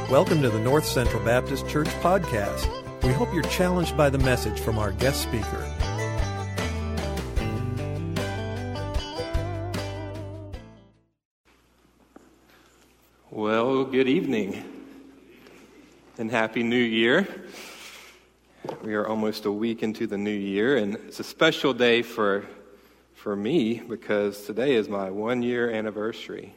Welcome to the North Central Baptist Church podcast. We hope you're challenged by the message from our guest speaker. Well, good evening and Happy New Year. We are almost a week into the new year, and it's a special day for me because today is my 1-year anniversary.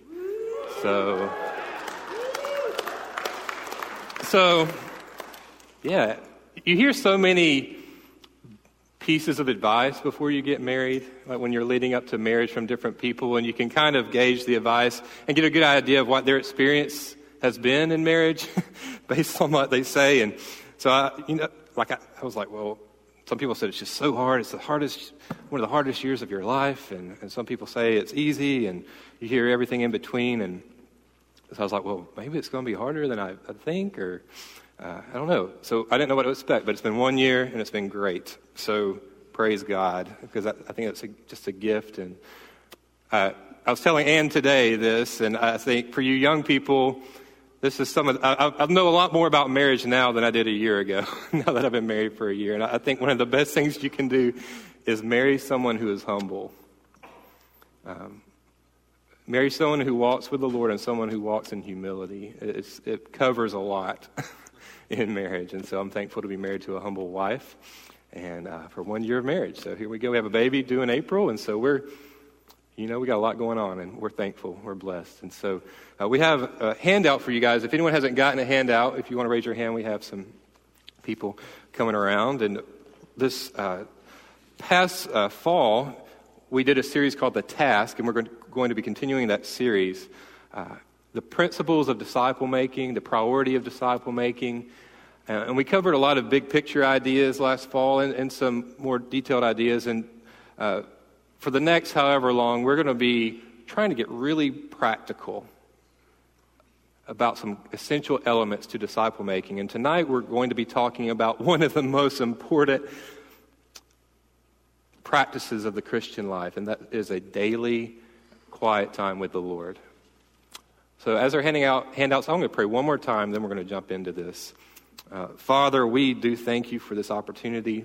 So, yeah, you hear so many pieces of advice before you get married, like when you're leading up to marriage from different people, and you can kind of gauge the advice and get a good idea of what their experience has been in marriage based on what they say. And so, I was like, well, some people said it's just so hard. It's one of the hardest years of your life. And some people say it's easy, and you hear everything in between. And so I was like, well, maybe it's going to be harder than I think, or I don't know. So I didn't know what to expect, but it's been 1 year, and it's been great. So praise God, because I think it's just a gift. And I was telling Ann today this, and I think for you young people, this is I know a lot more about marriage now than I did a year ago, now that I've been married for a year. And I think one of the best things you can do is marry someone who is humble. Marry someone who walks with the Lord and someone who walks in humility. It covers a lot in marriage. And so I'm thankful to be married to a humble wife and for 1 year of marriage. So here we go. We have a baby due in April, and so we got a lot going on, and we're thankful. We're blessed. And so we have a handout for you guys. If anyone hasn't gotten a handout, if you want to raise your hand, we have some people coming around. And this past fall, we did a series called The Task, and we're going to be continuing that series. The principles of disciple making, the priority of disciple making. And we covered a lot of big picture ideas last fall and some more detailed ideas. And for the next however long, we're going to be trying to get really practical about some essential elements to disciple making. And tonight we're going to be talking about one of the most important practices of the Christian life, and that is a daily quiet time with the Lord. So as they're handing out handouts, I'm going to pray one more time, then we're going to jump into this. Father, we do thank you for this opportunity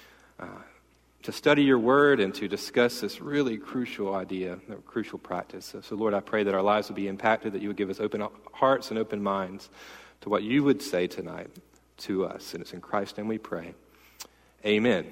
to study your word and to discuss this really crucial idea, a crucial practice. So Lord, I pray that our lives would be impacted, that you would give us open hearts and open minds to what you would say tonight to us. And it's in Christ's name we pray. Amen.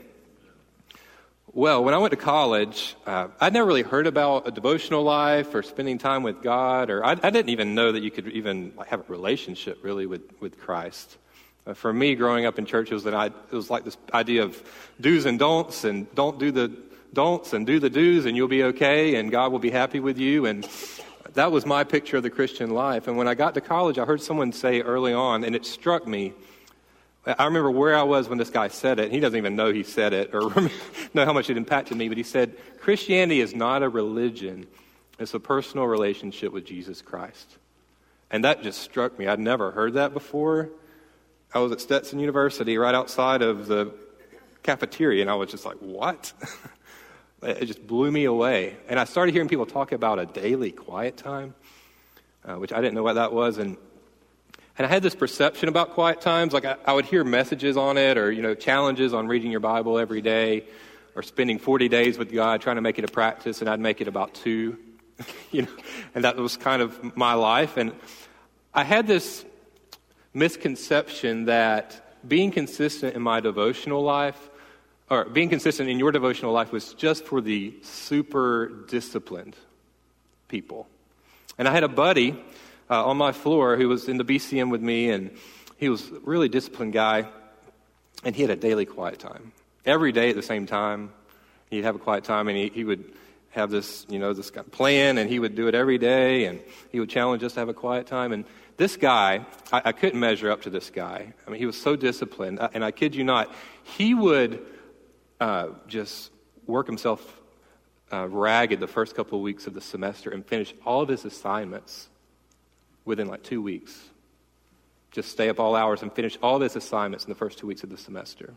Well, when I went to college, I'd never really heard about a devotional life or spending time with God, or I didn't even know that you could even have a relationship really with Christ. For me, growing up in church, it was like this idea of do's and don'ts, and don't do the don'ts and do the do's, and you'll be okay, and God will be happy with you. And that was my picture of the Christian life. And when I got to college, I heard someone say early on, and it struck me. I remember where I was when this guy said it. He doesn't even know he said it or know how much it impacted me, but he said, Christianity is not a religion. It's a personal relationship with Jesus Christ. And that just struck me. I'd never heard that before. I was at Stetson University right outside of the cafeteria, and I was just like, what? It just blew me away. And I started hearing people talk about a daily quiet time, which I didn't know what that was. And I had this perception about quiet times, like I would hear messages on it or, challenges on reading your Bible every day or spending 40 days with God, trying to make it a practice, and I'd make it about 2, and that was kind of my life. And I had this misconception that being consistent in my devotional life, or being consistent in your devotional life, was just for the super disciplined people. And I had a buddy on my floor who was in the BCM with me, and he was a really disciplined guy, and he had a daily quiet time. Every day at the same time, he'd have a quiet time, and he would have this, this kind of plan, and he would do it every day, and he would challenge us to have a quiet time. And this guy, I couldn't measure up to this guy. I mean, he was so disciplined, and I kid you not, he would just work himself ragged the first couple of weeks of the semester and finish all of his assignments within like 2 weeks. Just stay up all hours and finish all of his assignments in the first 2 weeks of the semester.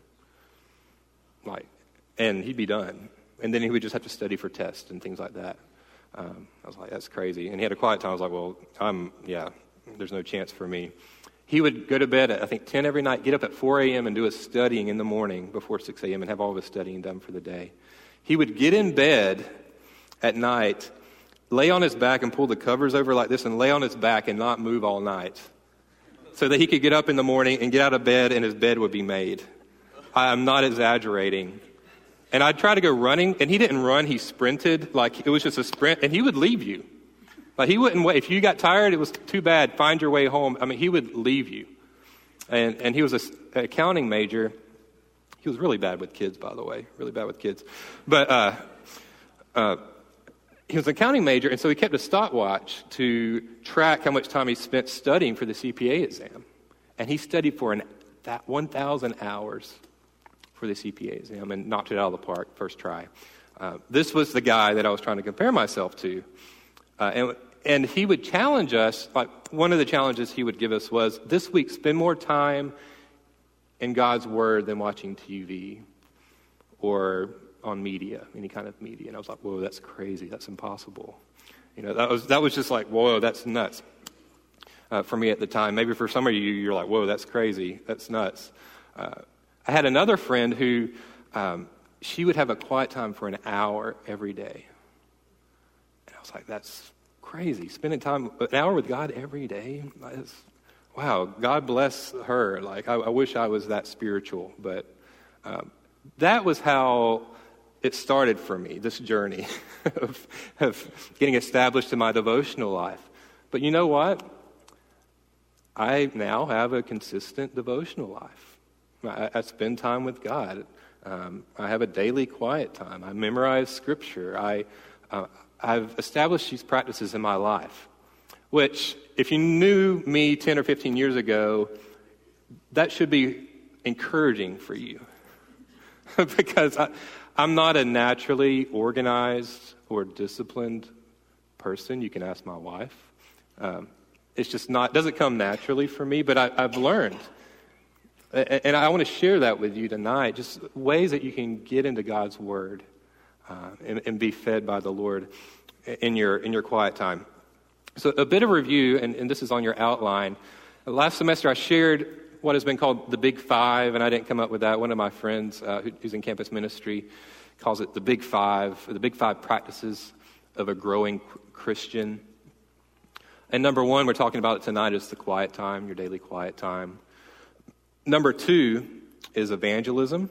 And he'd be done. And then he would just have to study for tests and things like that. I was like, that's crazy. And he had a quiet time. I was like, well, there's no chance for me. He would go to bed at, I think, 10 every night, get up at 4 a.m. and do his studying in the morning before 6 a.m. and have all of his studying done for the day. He would get in bed at night, lay on his back and pull the covers over like this and lay on his back and not move all night so that he could get up in the morning and get out of bed and his bed would be made. I'm not exaggerating. And I'd try to go running, and he didn't run, he sprinted, like it was just a sprint, and he would leave you. Like he wouldn't wait. If you got tired, it was too bad, find your way home. I mean, he would leave you. And he was an accounting major. He was really bad with kids, by the way, really bad with kids. But he was an accounting major, and so he kept a stopwatch to track how much time he spent studying for the CPA exam. And he studied for that 1,000 hours for the CPA exam and knocked it out of the park first try. This was the guy that I was trying to compare myself to. And he would challenge us, like one of the challenges he would give us was, this week, spend more time in God's Word than watching TV or on media, any kind of media. And I was like, whoa, that's crazy. That's impossible. You know, that was just like, whoa, that's nuts. For me at the time. Maybe for some of you, you're like, whoa, that's crazy. That's nuts. I had another friend who, she would have a quiet time for an hour every day. And I was like, that's crazy. Spending time, an hour with God every day? Wow, God bless her. Like, I wish I was that spiritual. But that was how it started for me, this journey of getting established in my devotional life. But you know what? I now have a consistent devotional life. I spend time with God. I have a daily quiet time. I memorize Scripture. I've established these practices in my life, which, if you knew me 10 or 15 years ago, that should be encouraging for you. Because I'm not a naturally organized or disciplined person. You can ask my wife. It's just not, doesn't come naturally for me, but I've learned. And I want to share that with you tonight, just ways that you can get into God's Word and be fed by the Lord in your quiet time. So a bit of review, and this is on your outline. Last semester I shared what has been called the Big Five, and I didn't come up with that. One of my friends who's in campus ministry calls it the Big Five practices of a growing Christian. And number one, we're talking about it tonight, is the quiet time, your daily quiet time. Number two is evangelism.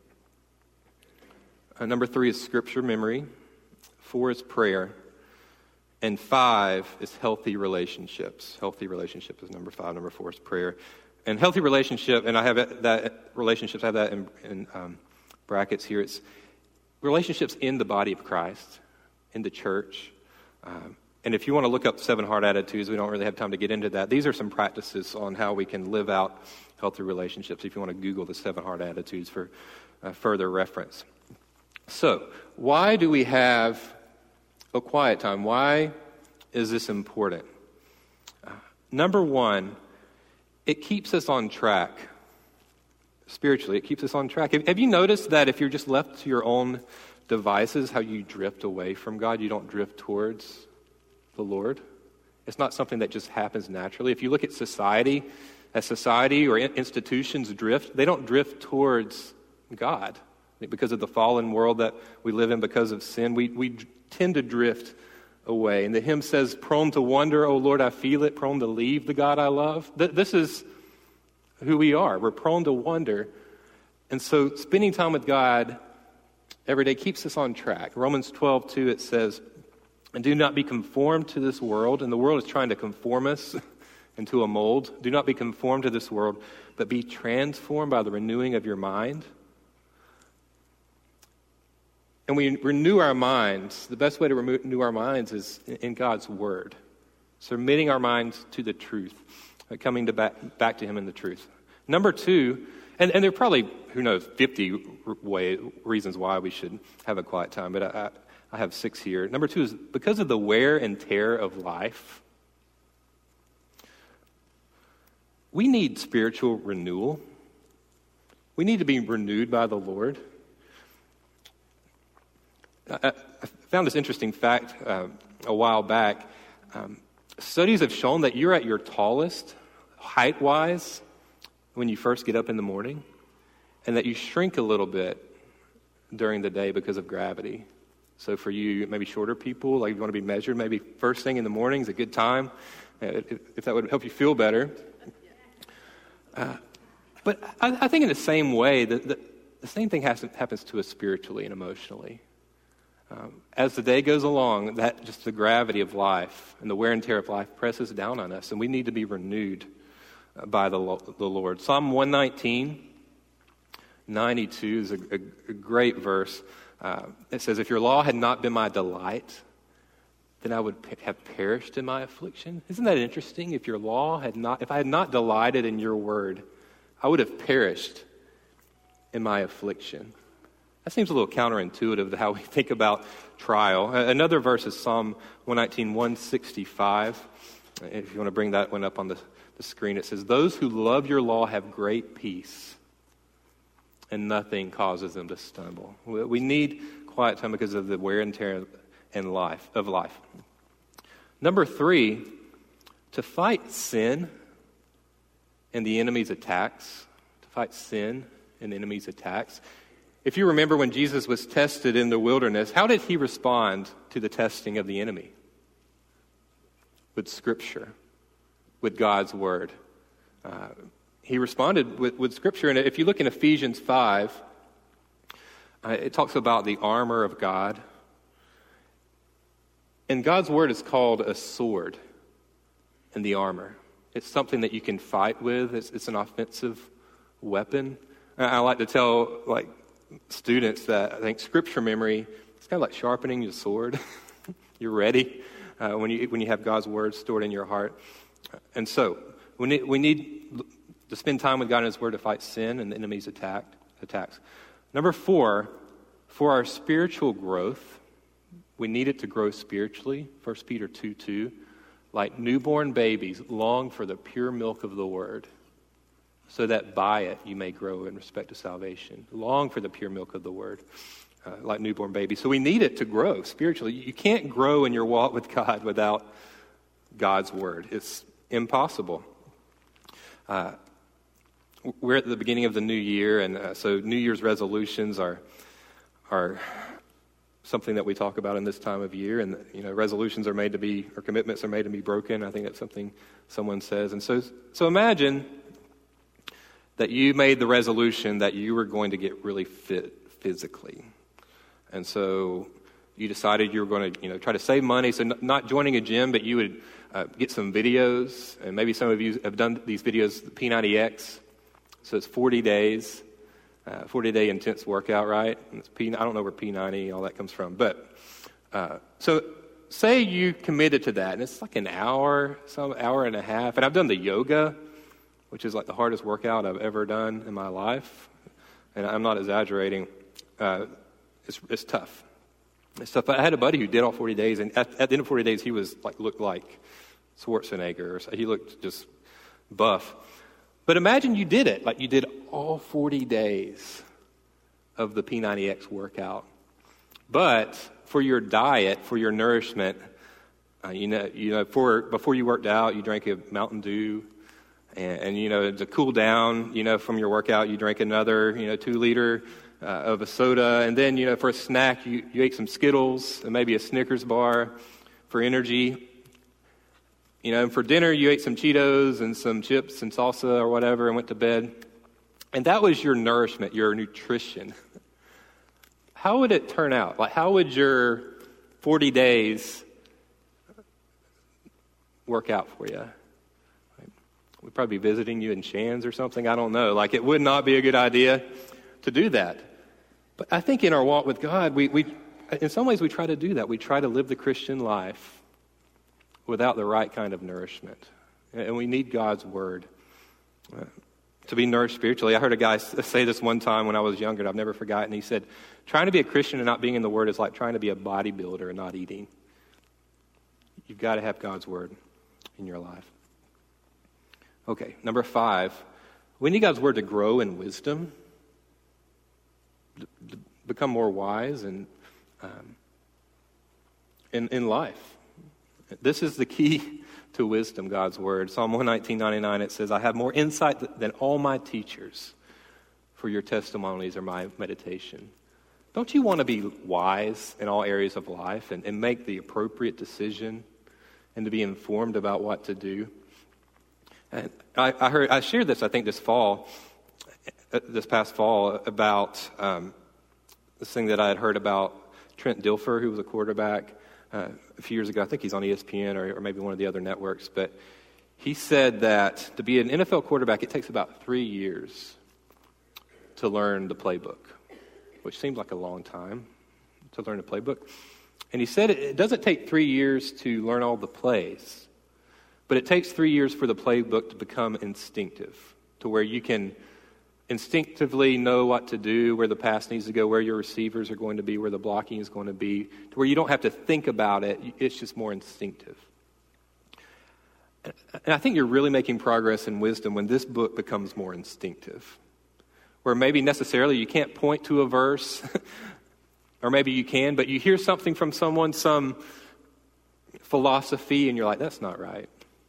Number three is scripture memory. 4 is prayer. And 5 is healthy relationships. Healthy relationships is number 5. Number 4 is prayer. And healthy relationship, and I have that relationships, I have that in brackets here. It's relationships in the body of Christ, in the church. And if you want to look up 7 Heart Attitudes, we don't really have time to get into that. These are some practices on how we can live out healthy relationships, if you want to Google the 7 Heart Attitudes for further reference. So, why do we have a quiet time? Why is this important? Number one, it keeps us on track. Spiritually, it keeps us on track. Have you noticed that if you're just left to your own devices, how you drift away from God? You don't drift towards the Lord. It's not something that just happens naturally. If you look at society, as society or institutions drift, they don't drift towards God. Because of the fallen world that we live in, because of sin, we tend to drift away. And the hymn says, prone to wonder, O Lord, I feel it, prone to leave the God I love. This is who we are. We're prone to wonder. And so spending time with God every day keeps us on track. Romans 12:2, it says, and do not be conformed to this world. And the world is trying to conform us into a mold. Do not be conformed to this world, but be transformed by the renewing of your mind. And we renew our minds. The best way to renew our minds is in God's Word. Submitting our minds to the truth, coming back to Him in the truth. Number two, and there are probably, 50 reasons why we should have a quiet time, but I have 6 here. Number two is because of the wear and tear of life. We need spiritual renewal. We need to be renewed by the Lord. I found this interesting fact a while back. Studies have shown that you're at your tallest, height-wise when you first get up in the morning, and that you shrink a little bit during the day because of gravity. So for you, maybe shorter people, like you want to be measured, maybe first thing in the morning is a good time, if that would help you feel better. But I think in the same way, the same thing happens to us spiritually and emotionally. As the day goes along, that just the gravity of life and the wear and tear of life presses down on us, and we need to be renewed by the Lord. Psalm 119:92 is a great verse. It says, "If your law had not been my delight, then I would have perished in my affliction." Isn't that interesting? If I had not delighted in your word, I would have perished in my affliction. That seems a little counterintuitive to how we think about trial. Another verse is Psalm 119:165. If you want to bring that one up on the screen, it says, "Those who love your law have great peace, and nothing causes them to stumble." We need quiet time because of the wear and tear of life. Number 3, to fight sin and the enemy's attacks. To fight sin and the enemy's attacks. If you remember when Jesus was tested in the wilderness, how did he respond to the testing of the enemy? With Scripture, with God's Word. He responded with Scripture. And if you look in Ephesians 5, it talks about the armor of God. And God's Word is called a sword in the armor. It's something that you can fight with. It's an offensive weapon. I like to tell students that I think Scripture memory is kind of like sharpening your sword. You're ready when you have God's Word stored in your heart. And so we need to spend time with God and His Word to fight sin and the enemy's attacks. Number 4, for our spiritual growth, we need it to grow spiritually. 1 Peter 2:2, like newborn babies, long for the pure milk of the Word, so that by it you may grow in respect to salvation. Long for the pure milk of the Word, like newborn babies. So we need it to grow spiritually. You can't grow in your walk with God without God's Word. It's impossible. We're at the beginning of the new year, and so New Year's resolutions are something that we talk about in this time of year. And resolutions are made to be, or commitments are made to be broken. I think that's something someone says. And so imagine that you made the resolution that you were going to get really fit physically, and so you decided you were going to try to save money. So not joining a gym, but you would get some videos, and maybe some of you have done these videos, the P90X. So it's 40 days, 40-day intense workout, right? And it's I don't know where P90, all that comes from. But so say you committed to that, and it's like an hour, some hour and a half. And I've done the yoga, which is like the hardest workout I've ever done in my life. And I'm not exaggerating. It's tough. It's tough. But I had a buddy who did all 40 days, and at the end of 40 days, he looked like Schwarzenegger. He looked just buff. But imagine you did it, like you did all 40 days of the P90X workout. But for your diet, for your nourishment, before you worked out, you drank a Mountain Dew, and to cool down, from your workout, you drank another, 2-liter of a soda, and then, for a snack, you ate some Skittles and maybe a Snickers bar for energy. And for dinner, you ate some Cheetos and some chips and salsa or whatever and went to bed. And that was your nourishment, your nutrition. How would it turn out? Like, how would your 40 days work out for you? We'd probably be visiting you in Shands or something. I don't know. It would not be a good idea to do that. But I think in our walk with God, we in some ways we try to do that. We try to live the Christian life without the right kind of nourishment. And we need God's Word to be nourished spiritually. I heard a guy say this one time when I was younger, and I've never forgotten. He said, trying to be a Christian and not being in the Word is like trying to be a bodybuilder and not eating. You've got to have God's Word in your life. Okay, number 5. We need God's Word to grow in wisdom, to become more wise and in life. This is the key to wisdom, God's word. Psalm 119:99, it says, I have more insight than all my teachers, for your testimonies are my meditation. Don't you want to be wise in all areas of life and make the appropriate decision and to be informed about what to do? And I shared this, I think, this past fall, about this thing that I had heard about Trent Dilfer, who was a quarterback a few years ago. I think he's on ESPN or maybe one of the other networks. But he said that to be an NFL quarterback, it takes about 3 years to learn the playbook, which seems like a long time to learn a playbook. And he said it doesn't take 3 years to learn all the plays, but it takes 3 years for the playbook to become instinctive, to where you can instinctively know what to do, where the pass needs to go, where your receivers are going to be, where the blocking is going to be, to where you don't have to think about it. It's just more instinctive. And I think you're really making progress in wisdom when this book becomes more instinctive, where maybe necessarily you can't point to a verse, or maybe you can, but you hear something from someone, some philosophy, and you're like, that's not right.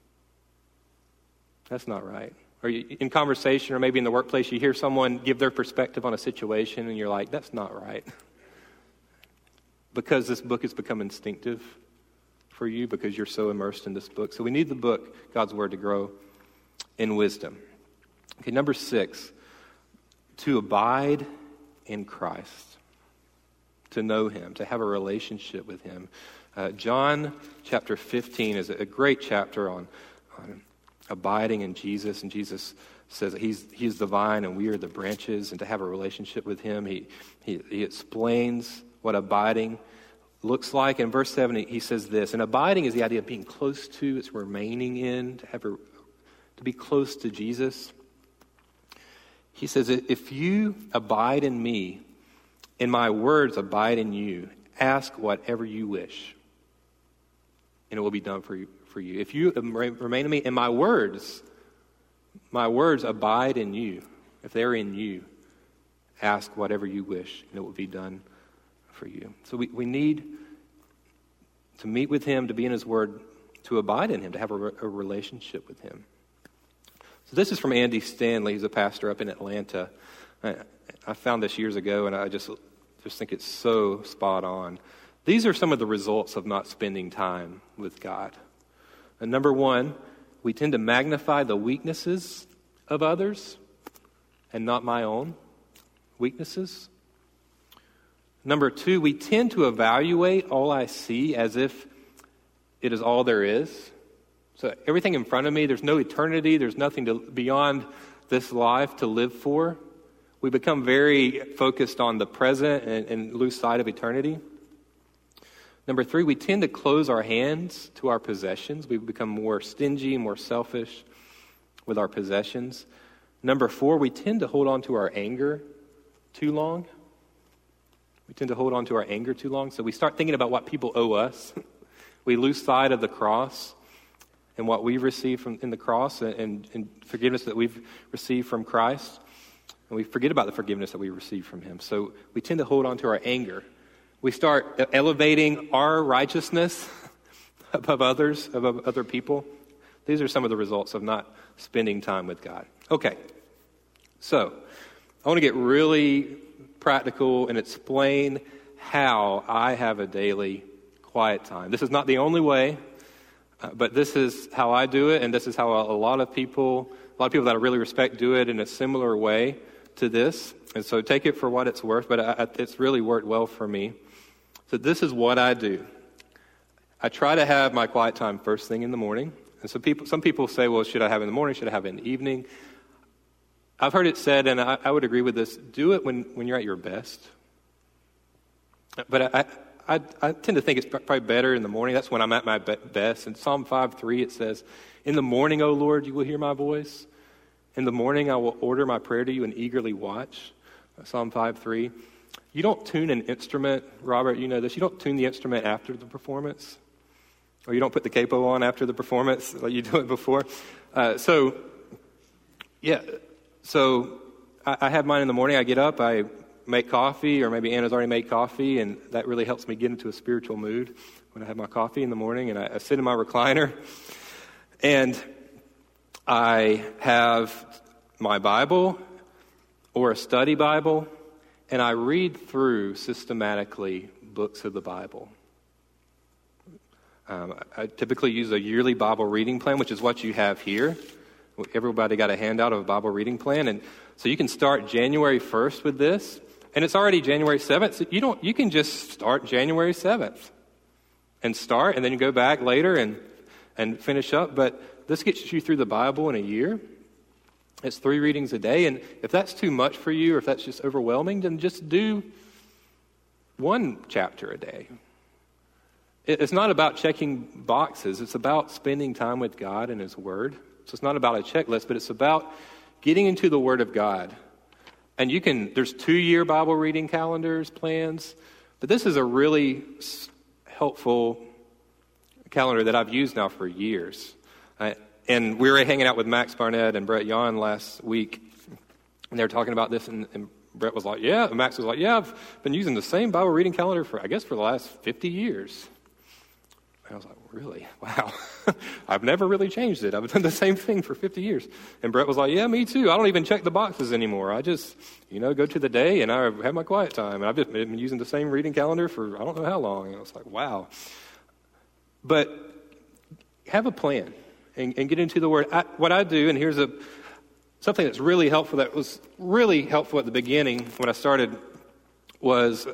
That's not right. Or in conversation or maybe in the workplace, you hear someone give their perspective on a situation, and you're like, that's not right. Because this book has become instinctive for you, because you're so immersed in this book. So we need the book, God's Word, to grow in wisdom. Okay, number 6, to abide in Christ, to know Him, to have a relationship with Him. John chapter 15 is a great chapter on abiding in Jesus, and Jesus says that he's the vine and we are the branches, and to have a relationship with Him. He explains what abiding looks like. In verse 7, he says this, and abiding is the idea of being close to, it's remaining in, to be close to Jesus. He says, if you abide in me, and my words abide in you, ask whatever you wish, and it will be done for you. If you remain in me, and my words abide in you, if they're in you, ask whatever you wish, and it will be done for you. So we need to meet with Him, to be in His Word, to abide in Him, to have a relationship with Him. So this is from Andy Stanley. He's a pastor up in Atlanta. I found this years ago, and I just think it's so spot on. These are some of the results of not spending time with God. And number 1, we tend to magnify the weaknesses of others and not my own weaknesses. Number 2, we tend to evaluate all I see as if it is all there is. So everything in front of me, there's no eternity, there's nothing beyond this life to live for. We become very focused on the present and lose sight of eternity. Number 3, we tend to close our hands to our possessions. We become more stingy, more selfish with our possessions. Number 4, we tend to hold on to our anger too long. So we start thinking about what people owe us. We lose sight of the cross and what we've received in the cross and forgiveness that we've received from Christ. And we forget about the forgiveness that we received from Him. So we tend to hold on to our anger. We start elevating our righteousness above others, above other people. These are some of the results of not spending time with God. Okay, so I want to get really practical and explain how I have a daily quiet time. This is not the only way, but this is how I do it, and this is how a lot of people that I really respect do it in a similar way to this. And so take it for what it's worth, but it's really worked well for me. So this is what I do. I try to have my quiet time first thing in the morning. And so some people say, well, should I have it in the morning? Should I have it in the evening? I've heard it said, and I would agree with this, do it when you're at your best. But I tend to think it's probably better in the morning. That's when I'm at my best. In Psalm 5:3, it says, in the morning, O Lord, you will hear my voice. In the morning, I will order my prayer to you and eagerly watch. Psalm 5:3. You don't tune an instrument, Robert, you know this. You don't tune the instrument after the performance. Or you don't put the capo on after the performance like you do it before. So I have mine in the morning. I get up, I make coffee, or maybe Anna's already made coffee, and that really helps me get into a spiritual mood when I have my coffee in the morning, and I sit in my recliner. And I have my Bible or a study Bible, and I read through systematically books of the Bible. I typically use a yearly Bible reading plan, which is what you have here. Everybody got a handout of a Bible reading plan, and so you can start January 1st with this, and it's already January 7th. So you can just start January 7th and start, and then you go back later and finish up. But this gets you through the Bible in a year. It's 3 readings a day, and if that's too much for you, or if that's just overwhelming, then just do 1 chapter a day. It's not about checking boxes. It's about spending time with God and His Word. So it's not about a checklist, but it's about getting into the Word of God. And there's 2-year Bible reading calendars, plans, but this is a really helpful calendar that I've used now for years. And we were hanging out with Max Barnett and Brett Yon last week, and they were talking about this, and Brett was like, yeah, and Max was like, yeah, I've been using the same Bible reading calendar for the last 50 years. I was like, really? Wow. I've never really changed it. I've done the same thing for 50 years. And Brett was like, yeah, me too. I don't even check the boxes anymore. I just, go to the day and I have my quiet time. And I've just been using the same reading calendar for I don't know how long. And I was like, wow. But have a plan and get into the Word. What I do, and here's something that's really helpful, that was really helpful at the beginning when I started, was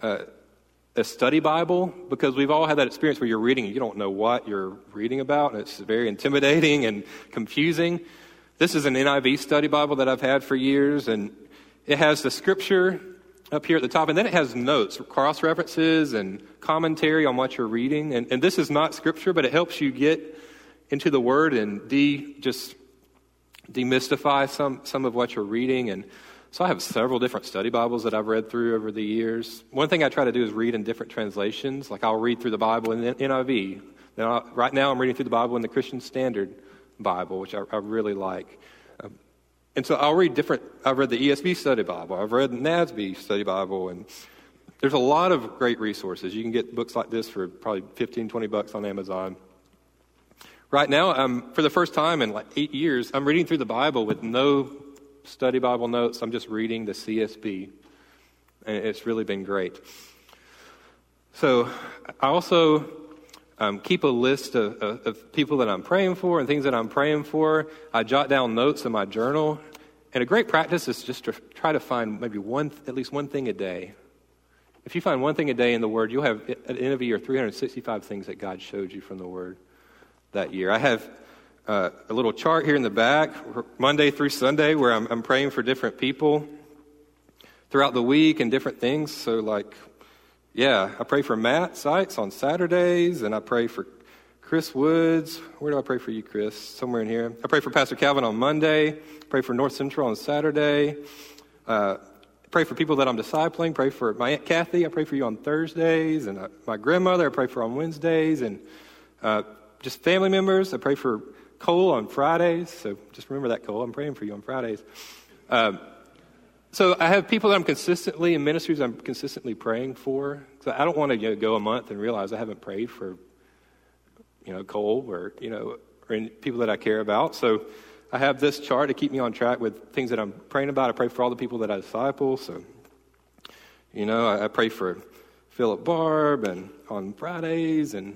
a study Bible, because we've all had that experience where you're reading and you don't know what you're reading about, and it's very intimidating and confusing. This is an NIV study Bible that I've had for years, and it has the scripture up here at the top, and then it has notes, cross-references, and commentary on what you're reading. And this is not scripture, but it helps you get into the Word and just demystify some of what you're reading. And so I have several different study Bibles that I've read through over the years. One thing I try to do is read in different translations. Like I'll read through the Bible in the NIV. Right now I'm reading through the Bible in the Christian Standard Bible, which I really like. And so I'll read different. I've read the ESV Study Bible. I've read NASB Study Bible. And there's a lot of great resources. You can get books like this for probably $15-$20 on Amazon. Right now, for the first time in like 8 years, I'm reading through the Bible with no study Bible notes. I'm just reading the CSB, and it's really been great. So I also keep a list of people that I'm praying for and things that I'm praying for. I jot down notes in my journal, and a great practice is just to try to find maybe at least one thing a day. If you find one thing a day in the Word, you'll have at the end of the year 365 things that God showed you from the Word that year. I have a little chart here in the back, Monday through Sunday, where I'm praying for different people throughout the week and different things. So I pray for Matt Sykes on Saturdays, and I pray for Chris Woods. Where do I pray for you, Chris? Somewhere in here. I pray for Pastor Calvin on Monday. Pray for North Central on Saturday. Pray for people that I'm discipling. Pray for my Aunt Kathy. I pray for you on Thursdays. And my grandmother, I pray for on Wednesdays. And just family members. I pray for Cole on Fridays. So just remember that, Cole. I'm praying for you on Fridays. So I have people that I'm consistently, in ministries I'm consistently praying for. So I don't want to go a month and realize I haven't prayed for, Cole or people that I care about. So I have this chart to keep me on track with things that I'm praying about. I pray for all the people that I disciple. So, I pray for Philip Barb and on Fridays, and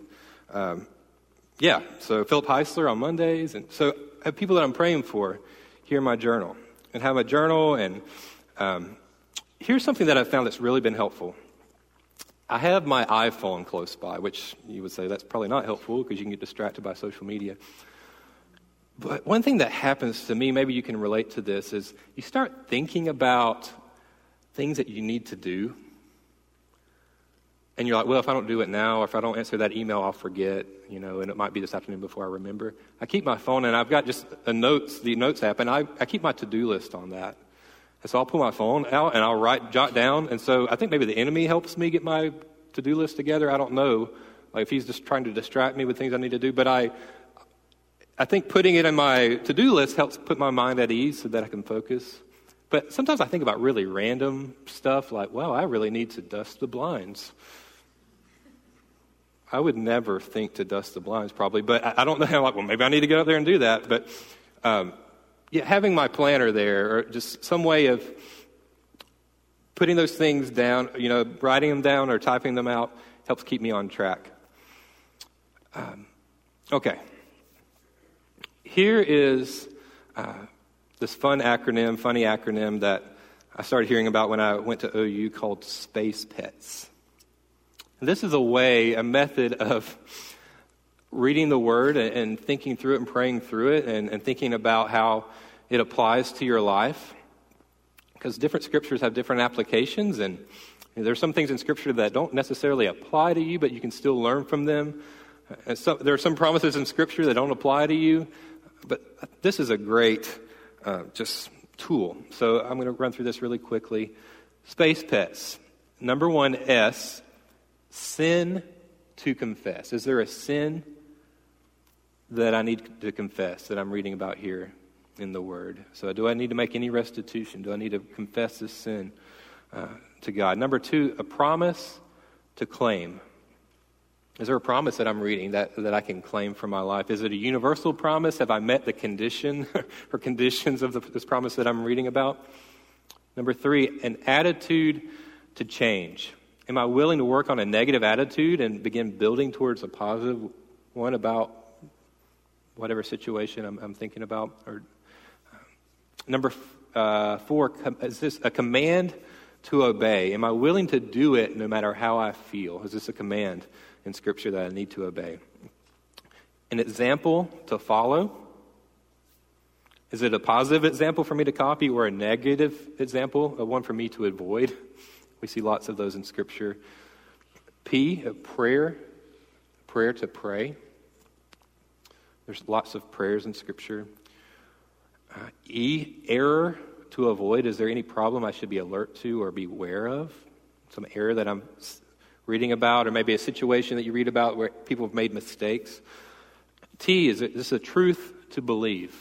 so Philip Heisler on Mondays. And so I have people that I'm praying for here in my journal, and have a journal. And here's something that I've found that's really been helpful. I have my iPhone close by, which you would say that's probably not helpful because you can get distracted by social media. But one thing that happens to me, maybe you can relate to this, is you start thinking about things that you need to do. And you're like, well, if I don't do it now, or if I don't answer that email, I'll forget, and it might be this afternoon before I remember. I keep my phone, and I've got just the Notes app, and I keep my to-do list on that. And so I'll pull my phone out, and I'll jot down. And so I think maybe the enemy helps me get my to-do list together. I don't know, if he's just trying to distract me with things I need to do. But I think putting it in my to-do list helps put my mind at ease so that I can focus. But sometimes I think about really random stuff like, wow, I really need to dust the blinds. I would never think to dust the blinds probably, but I don't know how, like, well, maybe I need to get up there and do that. But having my planner there, or just some way of putting those things down, writing them down or typing them out, helps keep me on track. Okay. Here is this funny acronym that I started hearing about when I went to OU called Space Pets. And this is a method of reading the Word and thinking through it and praying through it and thinking about how it applies to your life. Because different scriptures have different applications, and there's some things in Scripture that don't necessarily apply to you, but you can still learn from them. And there are some promises in Scripture that don't apply to you, but this is a great just tool. So I'm going to run through this really quickly. Space Pets. Number 1, S, sin to confess. Is there a sin that I need to confess that I'm reading about here in the Word? So do I need to make any restitution? Do I need to confess this sin to God? Number 2, a promise to claim. Is there a promise that I'm reading that I can claim for my life? Is it a universal promise? Have I met the condition or conditions of this promise that I'm reading about? Number 3, an attitude to change. Am I willing to work on a negative attitude and begin building towards a positive one about whatever situation I'm thinking about? Or number 4, is this a command to obey? Am I willing to do it no matter how I feel? Is this a command in Scripture that I need to obey? An example to follow. Is it a positive example for me to copy or a negative example, one for me to avoid? We see lots of those in Scripture. P, a prayer to pray. There's lots of prayers in Scripture. E, error to avoid. Is there any problem I should be alert to or be aware of? Some error that I'm reading about, or maybe a situation that you read about where people have made mistakes. T, is this a truth to believe?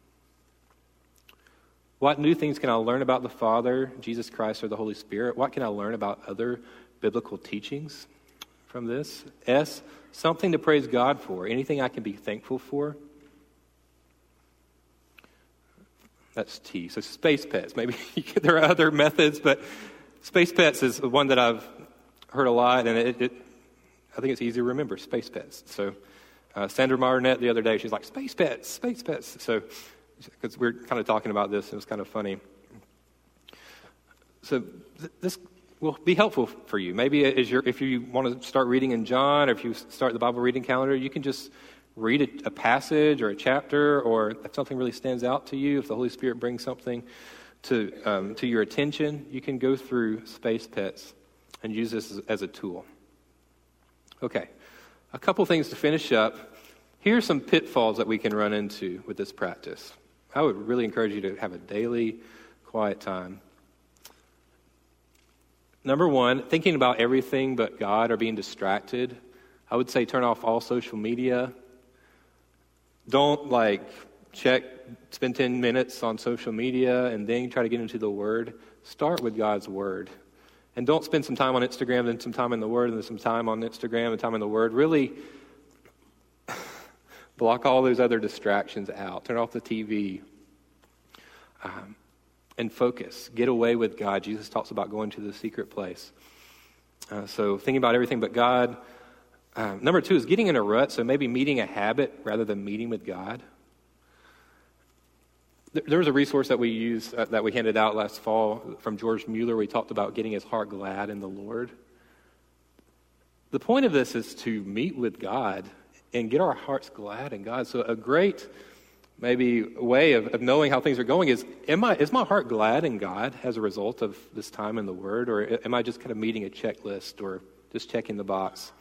What new things can I learn about the Father, Jesus Christ, or the Holy Spirit? What can I learn about other biblical teachings from this? S, something to praise God for. Anything I can be thankful for? That's T. So Space Pets. Maybe there are other methods, but Space Pets is one that I've heard a lot, and I think it's easy to remember, Space Pets. So Sandra Marnett the other day, she's like, Space Pets, Space Pets. So, because we're kind of talking about this, and it was kind of funny. So this will be helpful for you. Maybe if you want to start reading in John, or if you start the Bible reading calendar, you can just read a passage or a chapter, or if something really stands out to you, if the Holy Spirit brings something to your attention, you can go through Space Pets and use this as a tool. Okay, a couple things to finish up. Here are some pitfalls that we can run into with this practice. I would really encourage you to have a daily quiet time. Number 1, thinking about everything but God or being distracted. I would say turn off all social media. Don't spend 10 minutes on social media and then try to get into the Word. Start with God's Word. And don't spend some time on Instagram, then some time in the Word, and then some time on Instagram and time in the Word. Really block all those other distractions out. Turn off the TV. And focus. Get away with God. Jesus talks about going to the secret place. So thinking about everything but God. Number 2 is getting in a rut, so maybe meeting a habit rather than meeting with God. There was a resource that we used, that we handed out last fall from George Mueller. We talked about getting his heart glad in the Lord. The point of this is to meet with God and get our hearts glad in God. So a great maybe way of knowing how things are going is my heart glad in God as a result of this time in the Word, or am I just kind of meeting a checklist or just checking the box?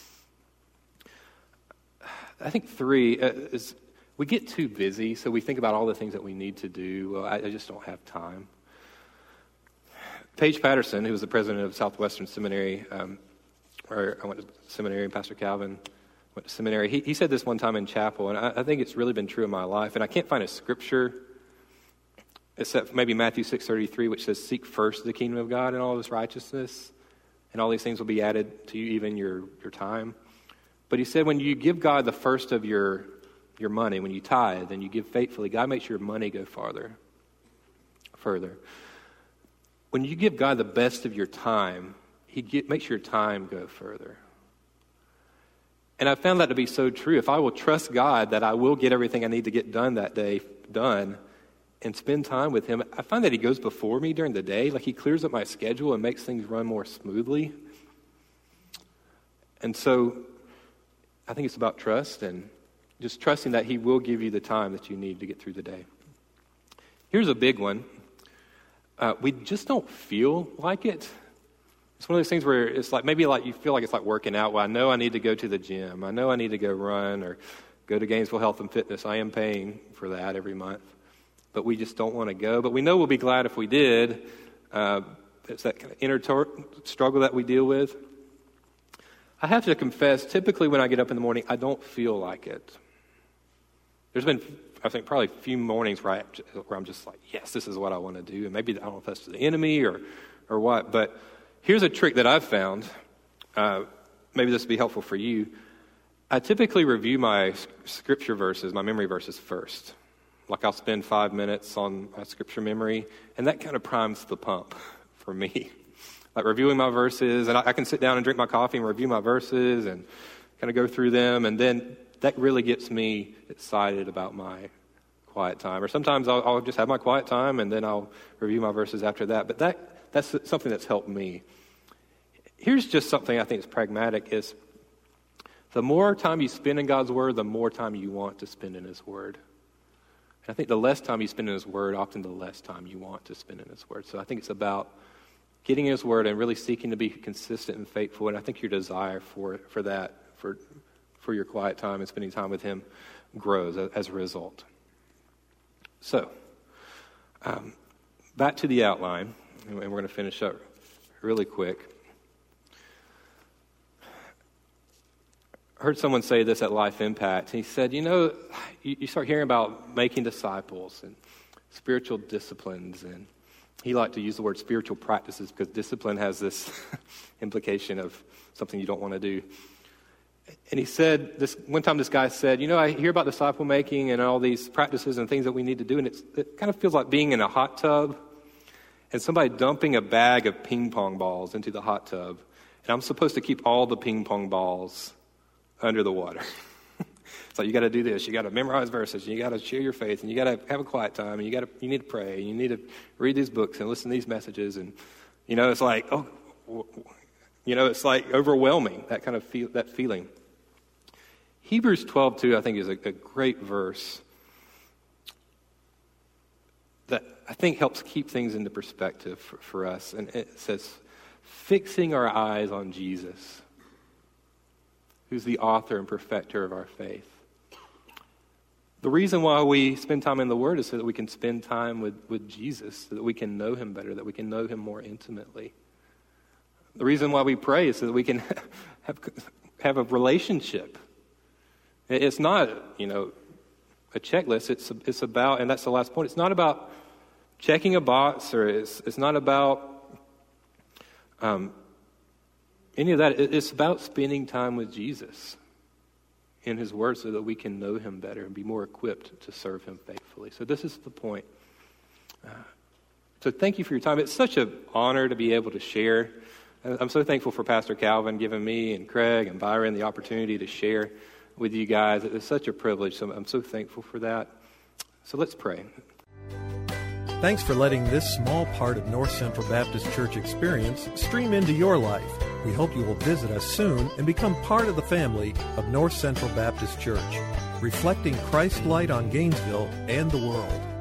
I think 3 is we get too busy, so we think about all the things that we need to do. Well, I just don't have time. Paige Patterson, who was the president of Southwestern Seminary, where I went to seminary, and Pastor Calvin went to seminary, he said this one time in chapel, and I think it's really been true in my life, and I can't find a scripture except maybe Matthew 6:33, which says, seek first the kingdom of God and all of his righteousness, and all these things will be added to you, even your time. But he said when you give God the first of your money, when you tithe and you give faithfully, God makes your money go further. When you give God the best of your time, he makes your time go further. And I found that to be so true. If I will trust God that I will get everything I need to get done that day done and spend time with him, I find that he goes before me during the day. Like he clears up my schedule and makes things run more smoothly. And so I think it's about trust and just trusting that he will give you the time that you need to get through the day. Here's a big one. We just don't feel like it. It's one of those things where it's like, maybe like you feel like it's like working out. Well, I know I need to go to the gym. I know I need to go run or go to Gainesville Health and Fitness. I am paying for that every month. But we just don't want to go. But we know we'll be glad if we did. It's that kind of inner struggle that we deal with. I have to confess, typically when I get up in the morning, I don't feel like it. There's been, I think, probably a few mornings where I'm just like, yes, this is what I want to do. And maybe, I don't know if that's to the enemy or what, but here's a trick that I've found. Maybe this would be helpful for you. I typically review my scripture verses, my memory verses first. Like I'll spend 5 minutes on my scripture memory, and that kind of primes the pump for me. Like reviewing my verses, and I can sit down and drink my coffee and review my verses and kind of go through them, and then that really gets me excited about my quiet time. Or sometimes I'll just have my quiet time, and then I'll review my verses after that. But that's something that's helped me. Here's just something I think is pragmatic, is the more time you spend in God's Word, the more time you want to spend in His Word. And I think the less time you spend in His Word, often the less time you want to spend in His Word. So I think it's about getting His Word and really seeking to be consistent and faithful. And I think your desire for that, for your quiet time and spending time with Him grows as a result. So, back to the outline, and we're going to finish up really quick. I heard someone say this at Life Impact. He said, you start hearing about making disciples and spiritual disciplines, and he liked to use the word spiritual practices because discipline has this implication of something you don't want to do. And he said, one time this guy said, I hear about disciple making and all these practices and things that we need to do, and it kind of feels like being in a hot tub and somebody dumping a bag of ping pong balls into the hot tub, and I'm supposed to keep all the ping pong balls under the water. It's like you got to do this, you got to memorize verses, and you got to share your faith, and you got to have a quiet time, and you need to pray, and you need to read these books and listen to these messages, and it's like it's like overwhelming, that kind of that feeling. Hebrews 12:2, I think, is a great verse that I think helps keep things into perspective for us. And it says, fixing our eyes on Jesus, who's the author and perfecter of our faith. The reason why we spend time in the Word is so that we can spend time with Jesus, so that we can know Him better, that we can know Him more intimately. The reason why we pray is so that we can have a relationship. It's not, a checklist. It's about, and that's the last point, it's not about checking a box, or it's not about any of that. It's about spending time with Jesus in His Word so that we can know Him better and be more equipped to serve Him faithfully. So this is the point. So thank you for your time. It's such an honor to be able to share. I'm so thankful for Pastor Calvin giving me and Craig and Byron the opportunity to share with you guys. It's such a privilege. So I'm so thankful for that. So let's pray. Thanks for letting this small part of North Central Baptist Church experience stream into your life. We hope you will visit us soon and become part of the family of North Central Baptist Church, reflecting Christ's light on Gainesville and the world.